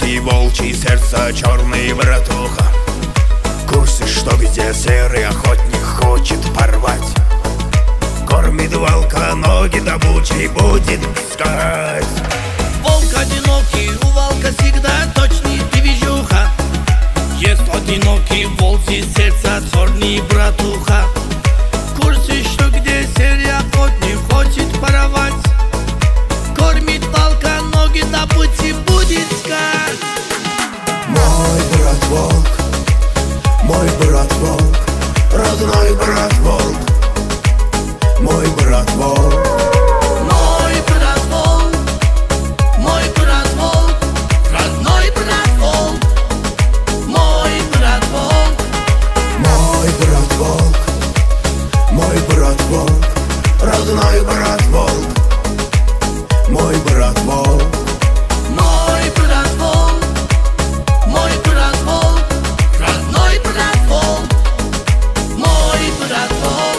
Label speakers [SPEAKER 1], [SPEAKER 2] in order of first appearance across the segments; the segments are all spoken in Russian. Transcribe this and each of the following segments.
[SPEAKER 1] одинокий волчий сердце черный братуха. В курсе, что где серый охотник хочет порвать. Кормит волка, ноги добычей будет искать.
[SPEAKER 2] Волк одинокий, у волка всегда точный движуха. Есть одинокий волчий сердце черный братуха. В курсе, что где серый охотник хочет порвать. Кормит волка, ноги добычей будет искать.
[SPEAKER 1] Мой брат волк, мой брат волк, родной брат волк, мой брат волк.
[SPEAKER 2] Мой брат волк, мой брат волк, родной брат волк, мой брат волк.
[SPEAKER 1] Мой брат волк, мой брат волк, родной брат волк, мой брат волк.
[SPEAKER 2] Мой брат волк, мой брат волк, родной брат волк, мой брат волк.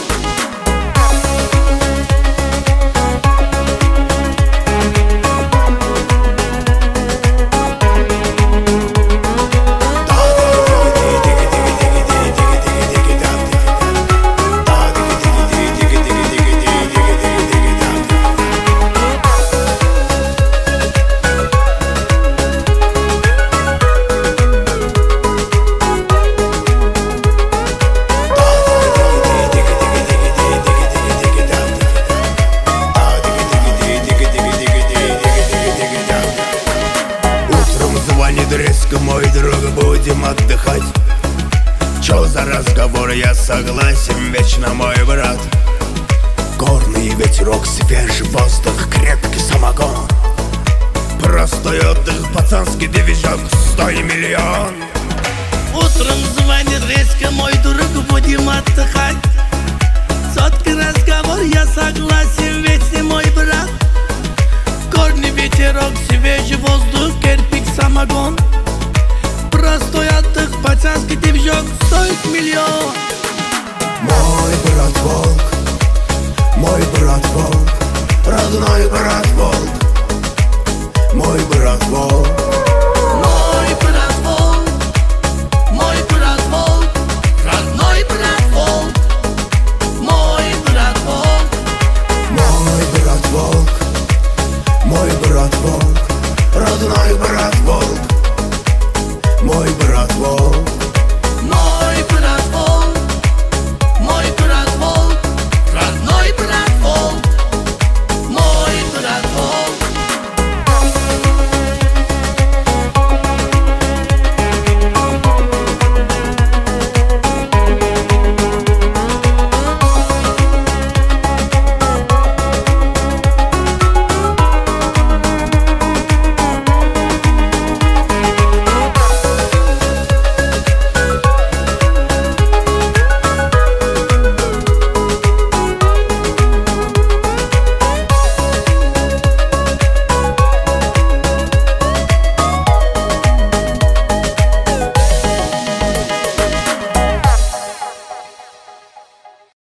[SPEAKER 1] Резко, мой друг, будем отдыхать. Чё за разговор, я согласен, вечно мой брат. Горный ветерок, свежий воздух, крепкий самогон. Простой отдых, пацанский движок, 100 миллион.
[SPEAKER 2] Утром звонит резко, мой друг, будем отдыхать. Соткий разговор, я согласен, вечно мой брат. Горный ветерок, свежий воздух, кирпич, самогон. Простой отдых, пацанский движок, 100 миллион.